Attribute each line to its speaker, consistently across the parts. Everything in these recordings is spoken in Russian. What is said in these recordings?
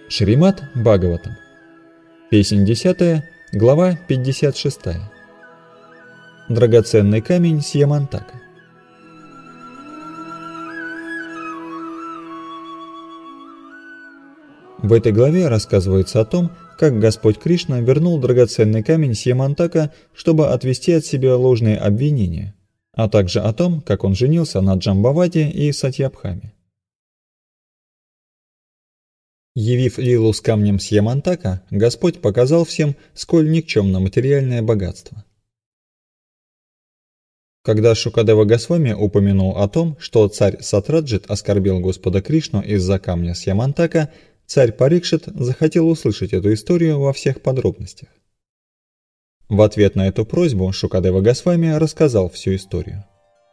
Speaker 1: Шримад Бхагаватам. Песнь 10, глава 56. Драгоценный камень Сьямантака. В этой главе рассказывается о том, как Господь Кришна вернул драгоценный камень Сьямантака, чтобы отвести от себя ложные обвинения, а также о том, как он женился на Джамбавати и Сатьябхаме. Явив лилу с камнем Сьямантака, Господь показал всем, сколь никчемно материальное богатство. Когда Шукадева Госвами упомянул о том, что царь Сатраджит оскорбил Господа Кришну из-за камня Сьямантака, царь Парикшит захотел услышать эту историю во всех подробностях. В ответ на эту просьбу Шукадева Госвами рассказал всю историю.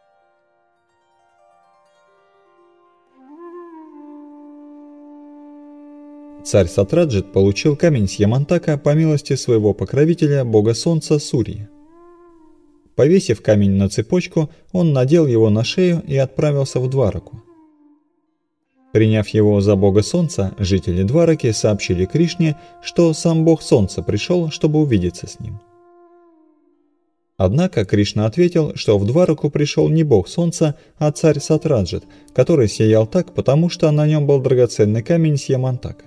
Speaker 1: Царь Сатраджит получил камень Сьямантака по милости своего покровителя бога солнца Сурьи. Повесив камень на цепочку, он надел его на шею и отправился в Двараку. Приняв его за бога солнца, жители Двараки сообщили Кришне, что сам бог солнца пришел, чтобы увидеться с ним. Однако Кришна ответил, что в Двараку пришел не бог солнца, а царь Сатраджит, который сиял так, потому что на нем был драгоценный камень Сьямантака.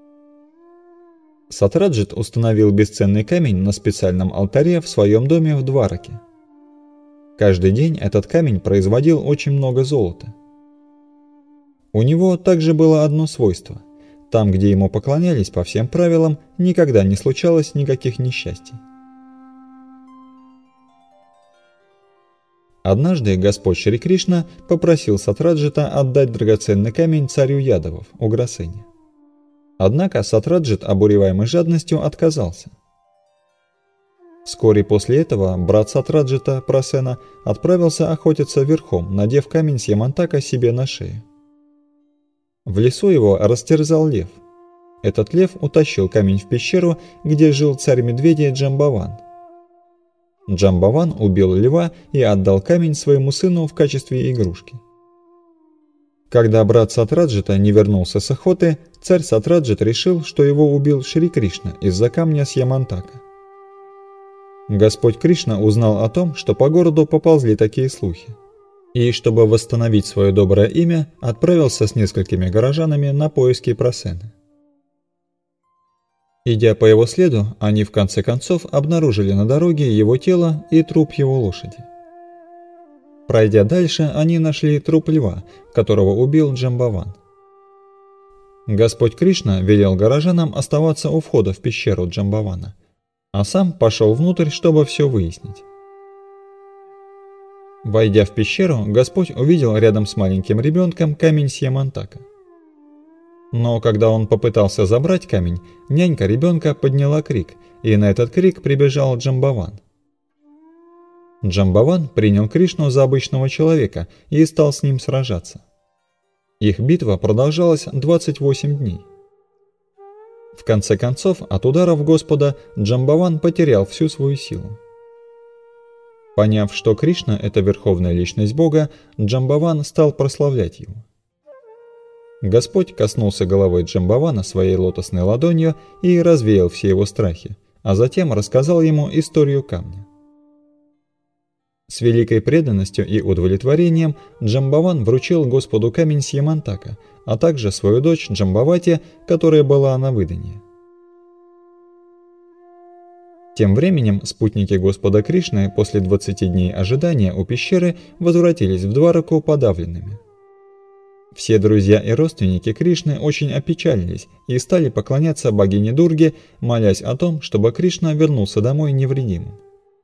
Speaker 1: Сатраджит установил бесценный камень на специальном алтаре в своем доме в Двараке. Каждый день этот камень производил очень много золота. У него также было одно свойство. Там, где ему поклонялись по всем правилам, никогда не случалось никаких несчастий. Однажды Господь Шри Кришна попросил Сатраджита отдать драгоценный камень царю Ядавов, Уграсене. Однако Сатраджит, обуреваемый жадностью, отказался. Вскоре после этого брат Сатраджита, Прасена, отправился охотиться верхом, надев камень Сьямантака себе на шею. В лесу его растерзал лев. Этот лев утащил камень в пещеру, где жил царь медведей Джамбаван. Джамбаван убил льва и отдал камень своему сыну в качестве игрушки. Когда брат Сатраджита не вернулся с охоты, царь Сатраджит решил, что его убил Шри Кришна из-за камня Сьямантака. Господь Кришна узнал о том, что по городу поползли такие слухи, и, чтобы восстановить свое доброе имя, отправился с несколькими горожанами на поиски Прасены. Идя по его следу, они в конце концов обнаружили на дороге его тело и труп его лошади. Пройдя дальше, они нашли труп льва, которого убил Джамбаван. Господь Кришна велел горожанам оставаться у входа в пещеру Джамбавана, а сам пошел внутрь, чтобы все выяснить. Войдя в пещеру, Господь увидел рядом с маленьким ребенком камень Сьямантака. Но когда он попытался забрать камень, нянька ребенка подняла крик, и на этот крик прибежал Джамбаван. Джамбаван принял Кришну за обычного человека и стал с ним сражаться. Их битва продолжалась 28 дней. В конце концов, от ударов Господа Джамбаван потерял всю свою силу. Поняв, что Кришна – это верховная личность Бога, Джамбаван стал прославлять его. Господь коснулся головой Джамбавана своей лотосной ладонью и развеял все его страхи, а затем рассказал ему историю камня. С великой преданностью и удовлетворением Джамбаван вручил Господу камень Сьямантака, а также свою дочь Джамбавати, которая была на выданье. Тем временем спутники Господа Кришны после 20 дней ожидания у пещеры возвратились в Двараку подавленными. Все друзья и родственники Кришны очень опечалились и стали поклоняться богине Дурге, молясь о том, чтобы Кришна вернулся домой невредимым.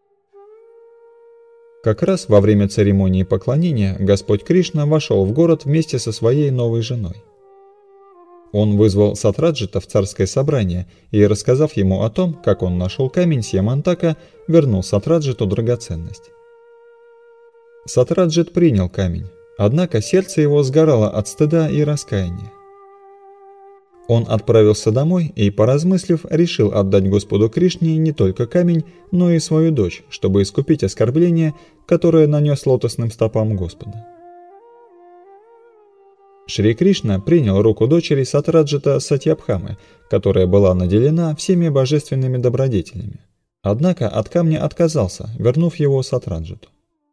Speaker 1: Как раз во время церемонии поклонения Господь Кришна вошел в город вместе со своей новой женой. Он вызвал Сатраджита в царское собрание и, рассказав ему о том, как он нашел камень Сьямантака, вернул Сатраджиту драгоценность. Сатраджит принял камень, однако сердце его сгорало от стыда и раскаяния. Он отправился домой и, поразмыслив, решил отдать Господу Кришне не только камень, но и свою дочь, чтобы искупить оскорбление, которое нанес лотосным стопам Господа. Шри Кришна принял руку дочери Сатраджита Сатьябхамы, которая была наделена всеми божественными добродетелями. Однако от камня отказался, вернув его Сатраджиту.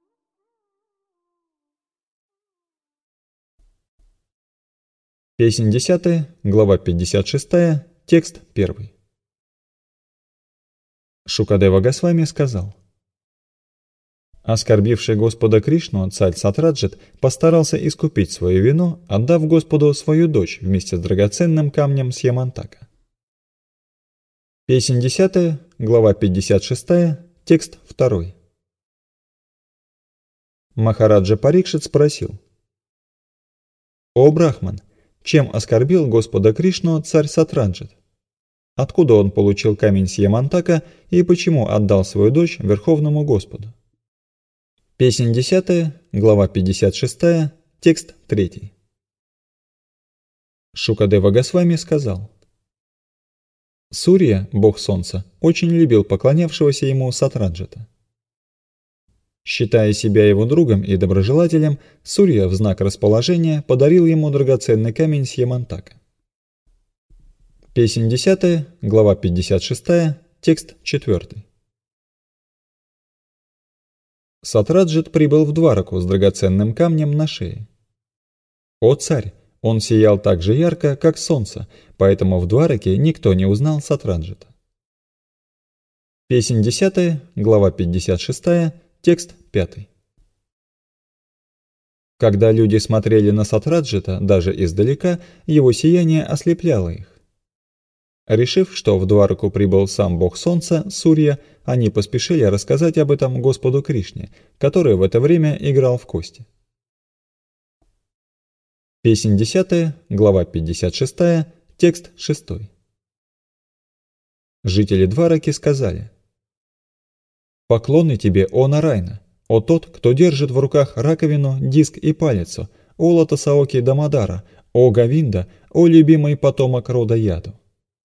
Speaker 1: Песнь 10, глава 56, текст 1. Шукадева Госвами сказал: оскорбивший Господа Кришну царь Сатраджит постарался искупить свою вину, отдав Господу свою дочь вместе с драгоценным камнем Сьямантака. Песнь 10, глава 56, текст 2. Махараджа Парикшит спросил: «О Брахман, чем оскорбил Господа Кришну царь Сатраджит? Откуда он получил камень Сьямантака и почему отдал свою дочь Верховному Господу?» Песнь 10, глава 56, текст 3. Шукадева Госвами сказал: Сурья, бог солнца, очень любил поклонявшегося ему Сатраджита. Считая себя его другом и доброжелателем, Сурья в знак расположения подарил ему драгоценный камень Сьямантака. Песнь 10, глава 56, текст 4. Сатраджит прибыл в Двараку с драгоценным камнем на шее. «О царь, он сиял так же ярко, как солнце, поэтому в Двараке никто не узнал Сатраджита». Песнь 10, глава 56, текст 5. Когда люди смотрели на Сатраджита даже издалека, его сияние ослепляло их. Решив, что в Двараку прибыл сам бог солнца, Сурья, они поспешили рассказать об этом Господу Кришне, который в это время играл в кости. Песнь 10, глава 56, текст 6. Жители Двараки сказали: «Поклоны тебе, о Нарайна, о тот, кто держит в руках раковину, диск и палицу, о Латасаоки Дамадара, о Гавинда, о любимый потомок рода Яду».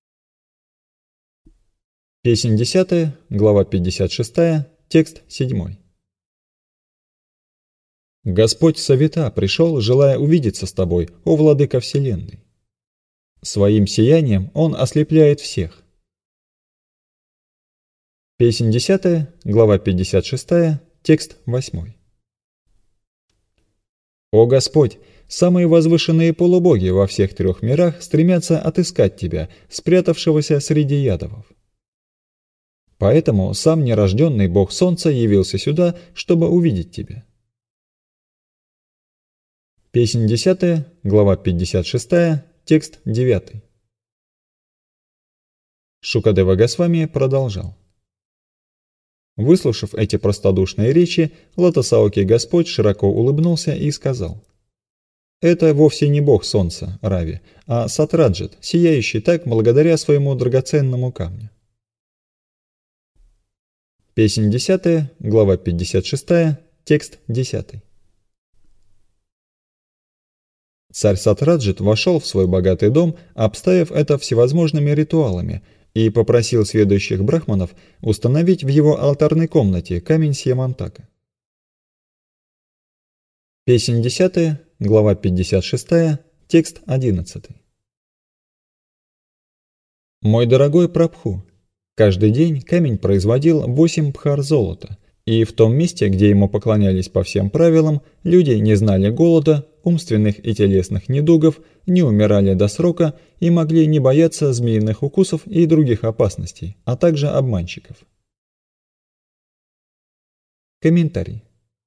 Speaker 1: Песнь 10, глава 56, текст 7. «Господь Савита пришел, желая увидеться с тобой, о владыка вселенной. Своим сиянием он ослепляет всех». Песнь 10, глава 56, текст 8. «О Господь, самые возвышенные полубоги во всех трех мирах стремятся отыскать тебя, спрятавшегося среди ядовов. Поэтому сам нерожденный бог солнца явился сюда, чтобы увидеть тебя». Песнь 10, глава 56, текст 9. Шукадева Госвами продолжал: выслушав эти простодушные речи, Латасаоки Господь широко улыбнулся и сказал: «Это вовсе не бог солнца, Рави, а Сатраджит, сияющий так благодаря своему драгоценному камню». Песнь 10, глава 56, текст 10. Царь Сатраджит вошел в свой богатый дом, обставив это всевозможными ритуалами, и попросил сведущих брахманов установить в его алтарной комнате камень Сьямантака. Песнь 10, глава 56, текст 11. «Мой дорогой Прабху, каждый день камень производил 8 бхар золота, и в том месте, где ему поклонялись по всем правилам, люди не знали голода, умственных и телесных недугов, не умирали до срока и могли не бояться змеиных укусов и других опасностей, а также обманщиков». Комментарий.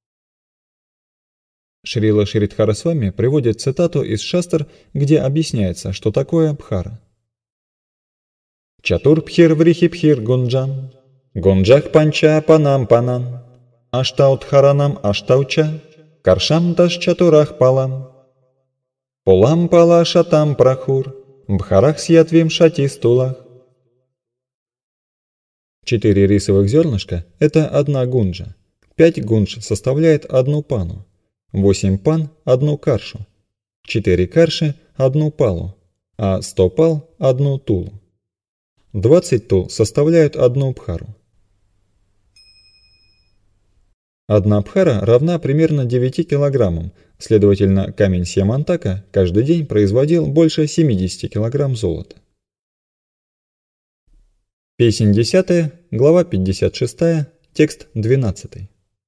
Speaker 1: Шрила Шридхарасвами приводит цитату из Шастр, где объясняется, что такое бхара. Чатурбхир врихибхир гунджан, гунджах панча панам панан, аштаутхаранам аштауча, каршам даш чатурах палам, полам пала шатам прахур, бхарах сьятвим шати стулах. 4 рисовых зернышка – это 1 гунджа, 5 гундж составляет 1 пану, 8 пан – 1 каршу, 4 карши – 1 палу, а 100 пал – 1 тулу. 20 тул составляют 1 бхару. 1 абхара равна примерно 9 килограммам, следовательно, камень Сьямантака каждый день производил больше 70 килограмм золота. Песнь 10, глава 56, текст 12.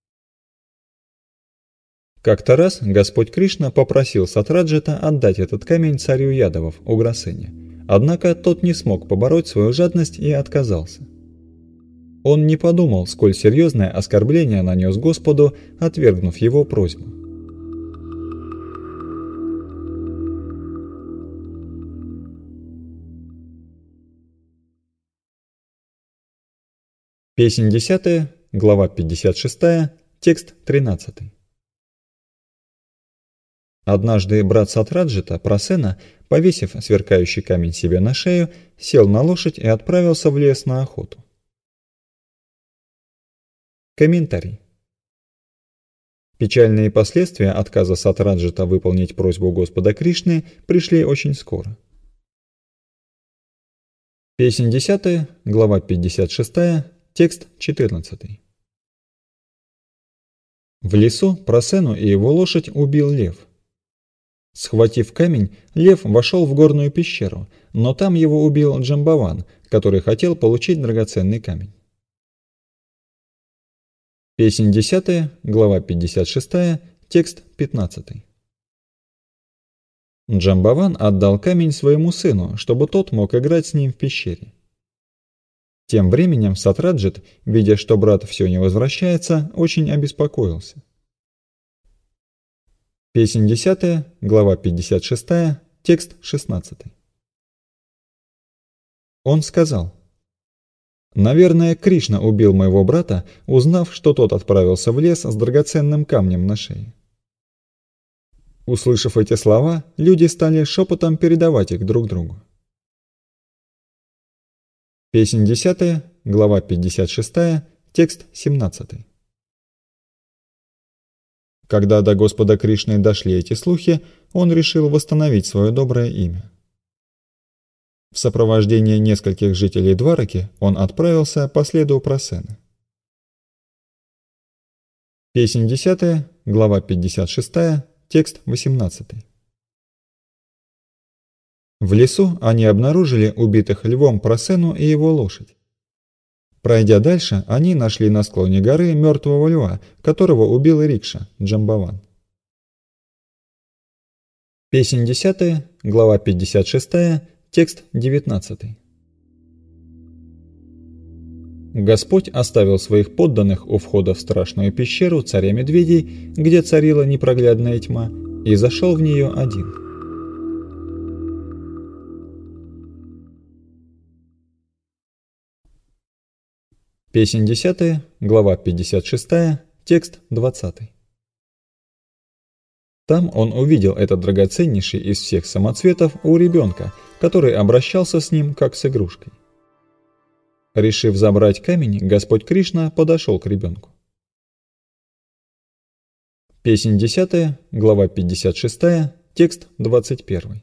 Speaker 1: Как-то раз Господь Кришна попросил Сатраджита отдать этот камень царю Ядавов, Уграсене, однако тот не смог побороть свою жадность и отказался. Он не подумал, сколь серьезное оскорбление нанес Господу, отвергнув его просьбу. Песнь 10, глава 56, текст 13. Однажды брат Сатраджита, Прасена, повесив сверкающий камень себе на шею, сел на лошадь и отправился в лес на охоту. Комментарий. Печальные последствия отказа Сатраджита выполнить просьбу Господа Кришны пришли очень скоро. Песнь 10, глава 56, текст 14. В лесу Прасену и его лошадь убил лев. Схватив камень, лев вошел в горную пещеру, но там его убил Джамбаван, который хотел получить драгоценный камень. Песнь 10, глава 56, текст 15. Джамбаван отдал камень своему сыну, чтобы тот мог играть с ним в пещере. Тем временем Сатраджит, видя, что брат все не возвращается, очень обеспокоился. Песнь 10, глава 56, текст 16. Он сказал: «Наверное, Кришна убил моего брата, узнав, что тот отправился в лес с драгоценным камнем на шее». Услышав эти слова, люди стали шепотом передавать их друг другу. Песнь 10, глава 56, текст 17. Когда до Господа Кришны дошли эти слухи, он решил восстановить свое доброе имя. В сопровождении нескольких жителей Двараки он отправился по следу Прасены. Песнь 10, глава 56, текст 18. В лесу они обнаружили убитых львом Прасену и его лошадь. Пройдя дальше, они нашли на склоне горы мертвого льва, которого убил Рикша, Джамбаван. Песнь 10, глава 56, текст 19. Господь оставил своих подданных у входа в страшную пещеру царя медведей, где царила непроглядная тьма, и зашел в нее один. Песнь 10, глава 56, текст 20. Там он увидел этот драгоценнейший из всех самоцветов у ребенка, который обращался с ним как с игрушкой. Решив забрать камень, Господь Кришна подошел к ребенку. Песнь 10, глава 56, текст 21.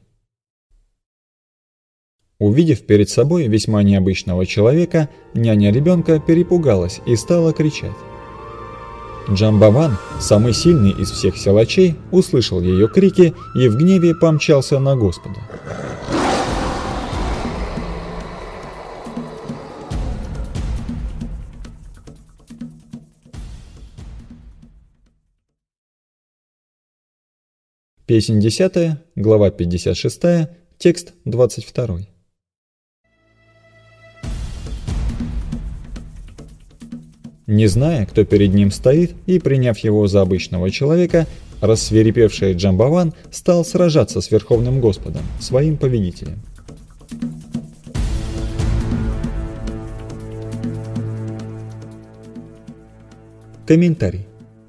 Speaker 1: Увидев перед собой весьма необычного человека, няня ребенка перепугалась и стала кричать. Джамбаван, самый сильный из всех силачей, услышал ее крики и в гневе помчался на Господа. Песнь 10, глава 56, текст 22. Не зная, кто перед ним стоит, и приняв его за обычного человека, рассвирепевший Джамбаван стал сражаться с Верховным Господом, своим повелителем. Комментарий.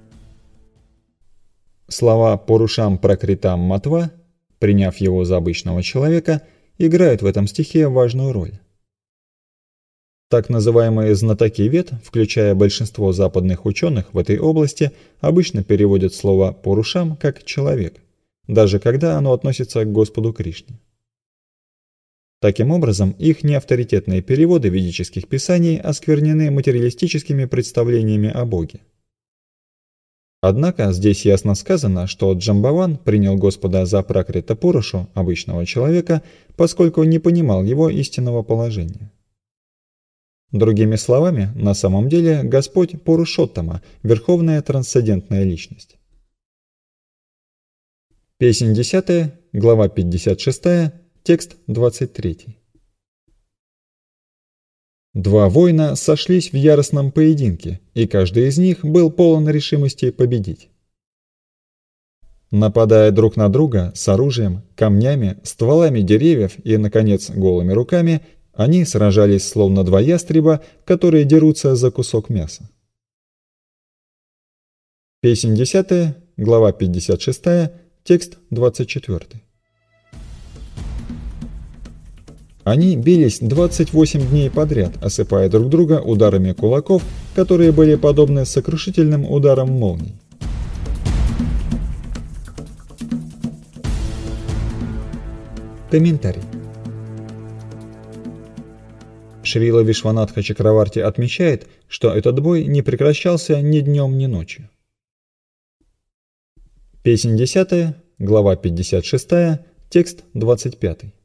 Speaker 1: Слова «Порушам пракритам матва», приняв его за обычного человека, играют в этом стихе важную роль. Так называемые знатоки вед, включая большинство западных ученых в этой области, обычно переводят слово «порушам» как «человек», даже когда оно относится к Господу Кришне. Таким образом, их неавторитетные переводы ведических писаний осквернены материалистическими представлениями о Боге. Однако здесь ясно сказано, что Джамбаван принял Господа за Пракрита Пурушу, обычного человека, поскольку не понимал его истинного положения. Другими словами, на самом деле Господь Пурушоттама – верховная трансцендентная личность. Песнь 10, глава 56, текст 23. Два воина сошлись в яростном поединке, и каждый из них был полон решимости победить. Нападая друг на друга с оружием, камнями, стволами деревьев и, наконец, голыми руками, они сражались словно два ястреба, которые дерутся за кусок мяса. Песнь 10, глава 56, текст 24. Они бились 28 дней подряд, осыпая друг друга ударами кулаков, которые были подобны сокрушительным ударам молний. Комментарий. Шрила Вишванатха Чакраварти отмечает, что этот бой не прекращался ни днем, ни ночью. Песнь 10, глава 56, текст 25.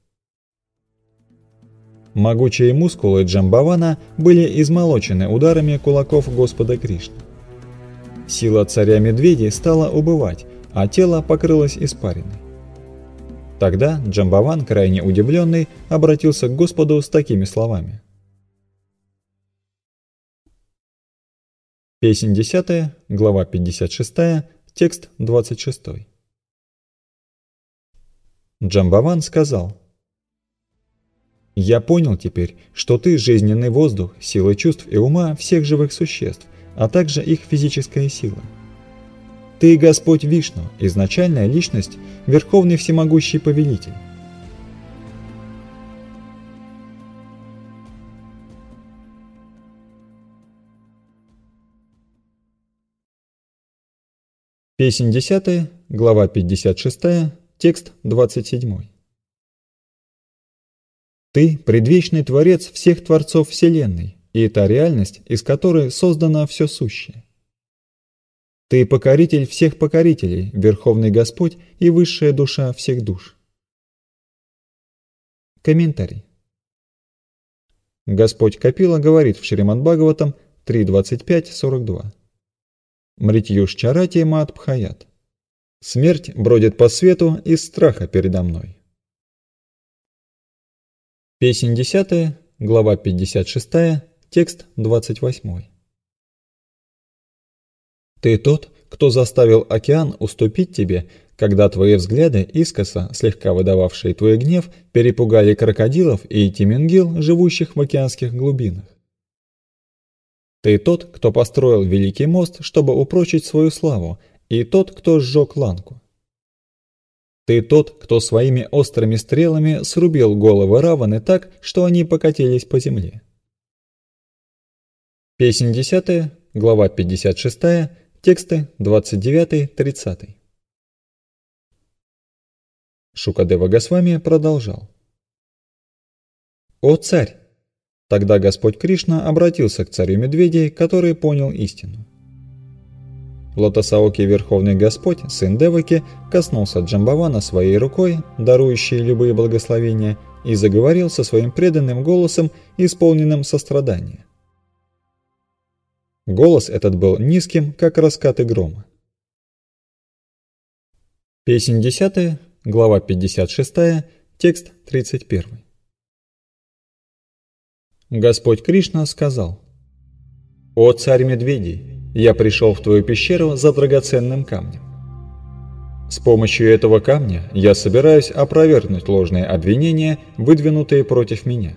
Speaker 1: Могучие мускулы Джамбавана были измолочены ударами кулаков Господа Кришны. Сила царя-медведя стала убывать, а тело покрылось испариной. Тогда Джамбаван, крайне удивленный, обратился к Господу с такими словами. Песнь 10, глава 56, текст 26. Джамбаван сказал: «Я понял теперь, что ты – жизненный воздух, сила чувств и ума всех живых существ, а также их физическая сила. Ты – Господь Вишну, изначальная личность, Верховный Всемогущий Повелитель». Песнь 10, глава 56, текст 27. Ты – предвечный Творец всех Творцов Вселенной, и та реальность, из которой создано все сущее. Ты – покоритель всех покорителей, Верховный Господь и высшая душа всех душ. Комментарий. Господь Капила говорит в Шримад-Бхагаватам 3.25.42. Мритьюш чарати маат пхаят. Смерть бродит по свету из страха передо мной. Песнь 10, глава 56, текст 28. Ты тот, кто заставил океан уступить тебе, когда твои взгляды, искоса, слегка выдававшие твой гнев, перепугали крокодилов и тимингил, живущих в океанских глубинах. Ты тот, кто построил великий мост, чтобы упрочить свою славу, и тот, кто сжег ланку. Ты тот, кто своими острыми стрелами срубил головы Раваны так, что они покатились по земле. Песнь 10, глава 56, тексты 29-30. Шукадева Госвами продолжал. «О царь!» Тогда Господь Кришна обратился к царю медведей, который понял истину. Лотосаоки Верховный Господь, сын Деваки, коснулся Джамбавана своей рукой, дарующей любые благословения, и заговорил со своим преданным голосом, исполненным сострадания. Голос этот был низким, как раскаты грома. Песнь 10, глава 56, текст 31. Господь Кришна сказал: «О царь медведей! Я пришел в твою пещеру за драгоценным камнем. С помощью этого камня я собираюсь опровергнуть ложные обвинения, выдвинутые против меня».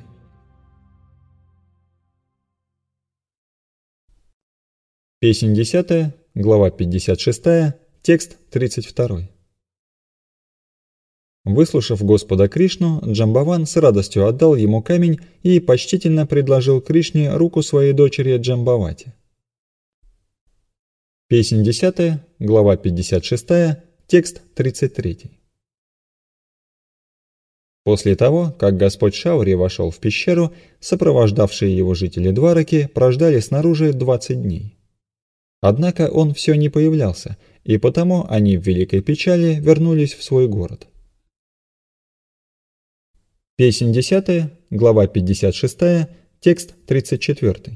Speaker 1: Песнь 10, глава 56, текст 32. Выслушав Господа Кришну, Джамбаван с радостью отдал ему камень и почтительно предложил Кришне руку своей дочери Джамбавати. Песнь 10, глава 56, текст 33. После того, как Господь Шаури вошел в пещеру, сопровождавшие его жители Двараки прождали снаружи 20 дней. Однако он все не появлялся, и потому они в великой печали вернулись в свой город. Песнь 10, глава 56, текст 34.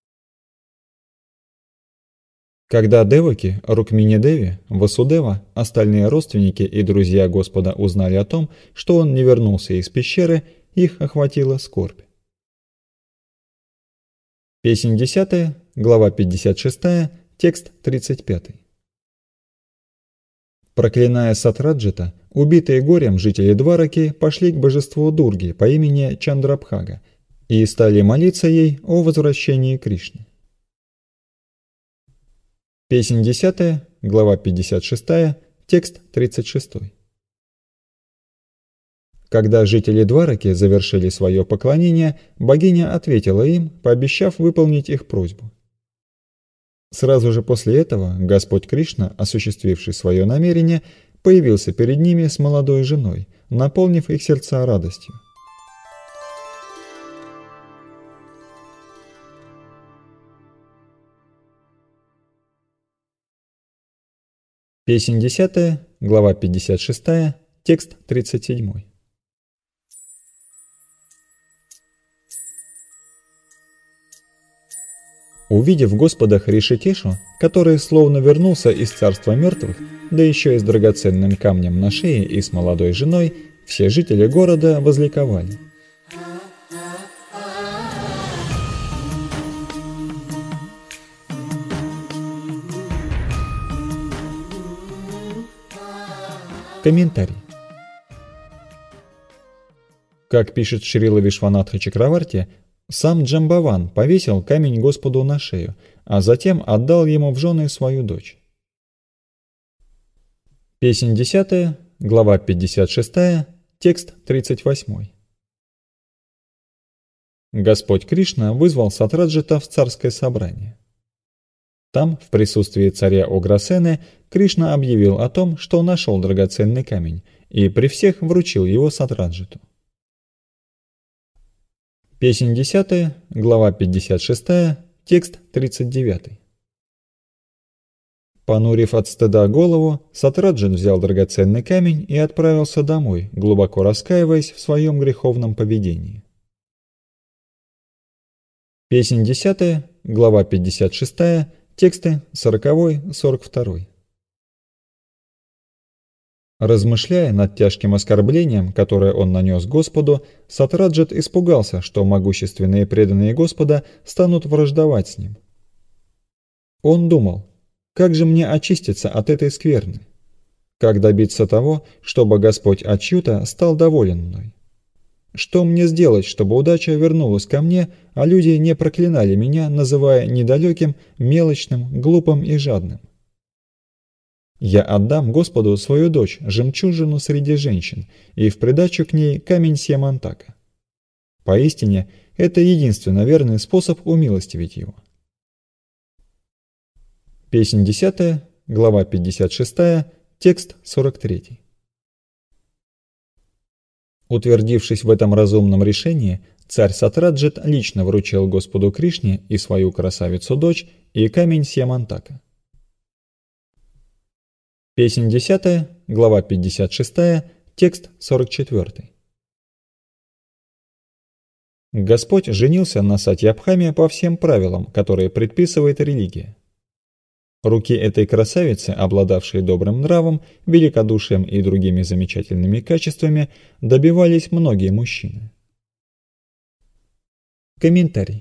Speaker 1: Когда Деваки, Рукмини-Деви, Васудева, остальные родственники и друзья Господа узнали о том, что он не вернулся из пещеры, их охватила скорбь. Песнь 10, глава 56, текст 35. Проклиная Сатраджита, убитые горем жители Двараки пошли к божеству Дурги по имени Чандрабхага и стали молиться ей о возвращении Кришны. Песнь 10, глава 56, текст 36. Когда жители Двараки завершили свое поклонение, богиня ответила им, пообещав выполнить их просьбу. Сразу же после этого Господь Кришна, осуществивший свое намерение, появился перед ними с молодой женой, наполнив их сердца радостью. Песнь 10, глава 56, текст 37. Увидев Господа Хришикешу, который словно вернулся из царства мертвых, да еще и с драгоценным камнем на шее и с молодой женой, все жители города возликовали. Комментарий. Как пишет Шрила Вишванатха Чакраварти, сам Джамбаван повесил камень Господу на шею, а затем отдал ему в жены свою дочь. Песнь 10, глава 56, текст 38. Господь Кришна вызвал Сатраджита в царское собрание. Там, в присутствии царя Ограсены, Кришна объявил о том, что нашел драгоценный камень, и при всех вручил его Сатраджиту. Песнь 10, глава 56, текст 39. Понурив от стыда голову, Сатраджит взял драгоценный камень и отправился домой, глубоко раскаиваясь в своем греховном поведении. Песнь 10, глава 56, тексты 40-42. Размышляя над тяжким оскорблением, которое он нанес Господу, Сатраджит испугался, что могущественные преданные Господа станут враждовать с ним. Он думал, как же мне очиститься от этой скверны? Как добиться того, чтобы Господь Ачьюта стал доволен мной? Что мне сделать, чтобы удача вернулась ко мне, а люди не проклинали меня, называя недалеким, мелочным, глупым и жадным? Я отдам Господу свою дочь, жемчужину среди женщин, и в придачу к ней камень Сьямантака. Поистине, это единственно верный способ умилостивить его. Песнь 10, глава 56, текст 43. Утвердившись в этом разумном решении, царь Сатраджит лично вручил Господу Кришне и свою красавицу-дочь, и камень Сьямантака. Песнь 10, глава 56, текст 44. Господь женился на Сатьябхаме по всем правилам, которые предписывает религия. Руки этой красавицы, обладавшей добрым нравом, великодушием и другими замечательными качествами, добивались многие мужчины. Комментарий.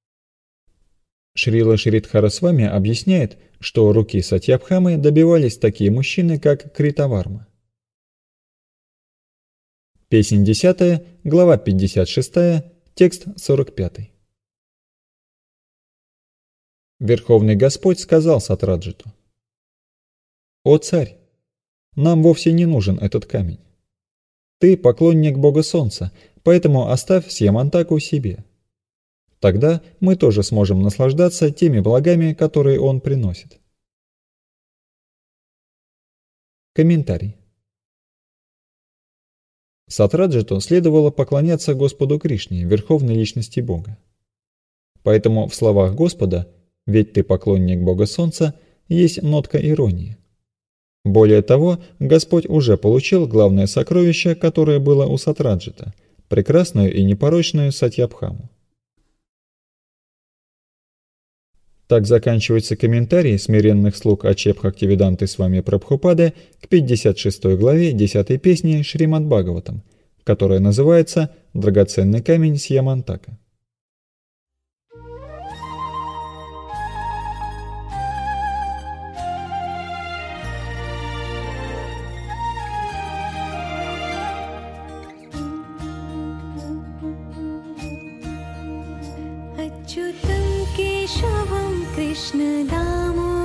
Speaker 1: Шрила Шридхарасвами объясняет, что руки Сатьябхамы добивались такие мужчины, как Критаварма. Песнь 10, глава 56, текст 45. Верховный Господь сказал Сатраджиту: «О царь, нам вовсе не нужен этот камень. Ты поклонник Бога Солнца, поэтому оставь Сьямантаку себе. Тогда мы тоже сможем наслаждаться теми благами, которые он приносит». Комментарий. Сатраджиту следовало поклоняться Господу Кришне, Верховной Личности Бога. Поэтому в словах Господа «Ведь ты поклонник бога солнца» есть нотка иронии. Более того, Господь уже получил главное сокровище, которое было у Сатраджита – прекрасную и непорочную Сатьябхаму. Так заканчивается комментарий смиренных слуг Ачеб Бхактивиданты Свами Прабхупады к 56 главе 10 песни Шримад Бхагаватам, которая называется «Драгоценный камень Сьямантака».
Speaker 2: Achyutam Keshavam Krishna Damo